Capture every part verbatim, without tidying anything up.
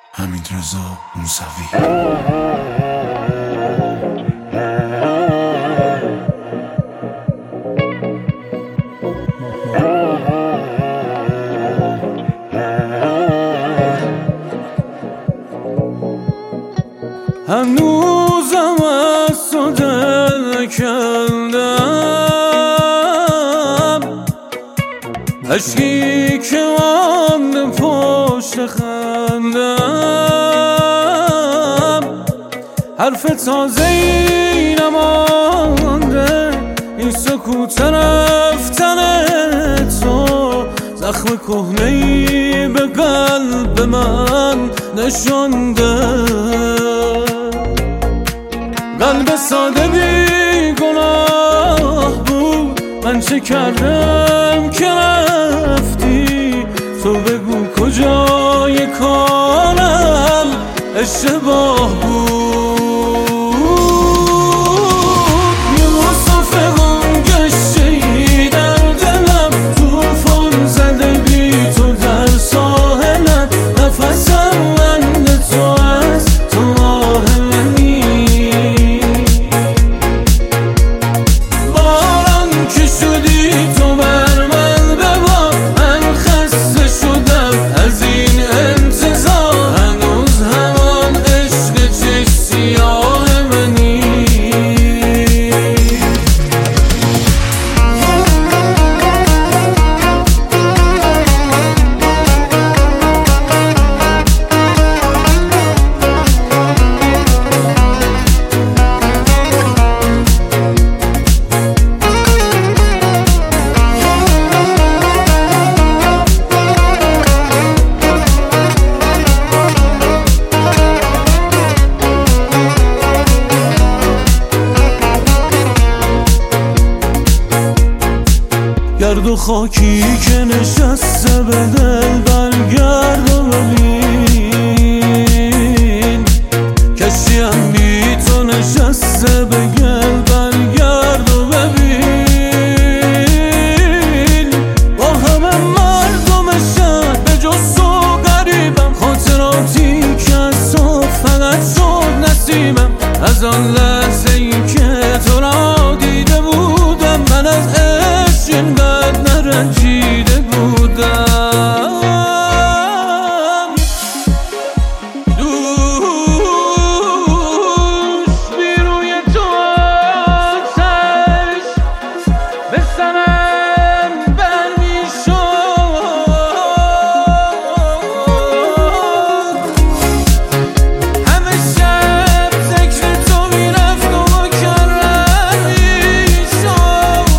حمیدرضا موسوی. هنوزم از تو دل کندم، عشقی که مانده پشت خندم، حرف تازه‌ای نمانده، این سکوت رفتن تو زخم کهنه‌ای به قلب من نشانده. قلب ساده بی گناه بود، من چه کردم که رفتی؟ تو بگو کجای کارم اشتباه بود. یه مسافر گم گشته‌ای در دلم، طوفان زده بی تو در ساحلم، نفسم بند تو است، تو ماه منی. گرد و خاکی که نشسته به دل برگرد و ببین، کشتیم بی تو نشسته به گل برگرد و ببین. با همه مردم شهر به جز تو غریبم، خاطراتی که از تو فقط شد نصیبم. از آن لحظه ای که تو را دیده بودم، من از عشق اینقدر نرنجیده بودم. دوش بی روی تو آتش به سرم برمی شد، همه شب ذکر تو می رفت و مکرر می شد.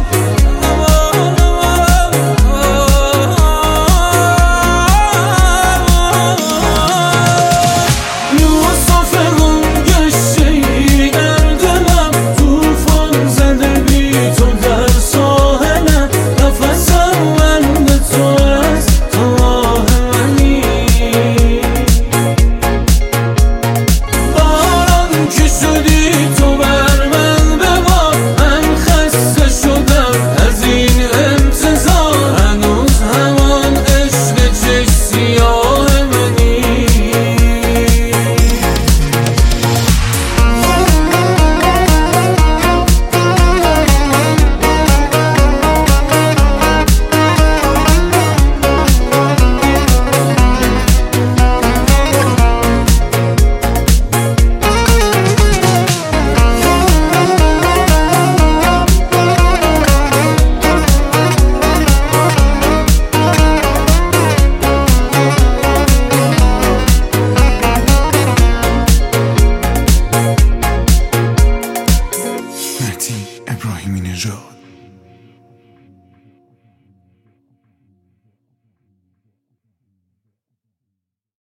ابراهیمی نژاد.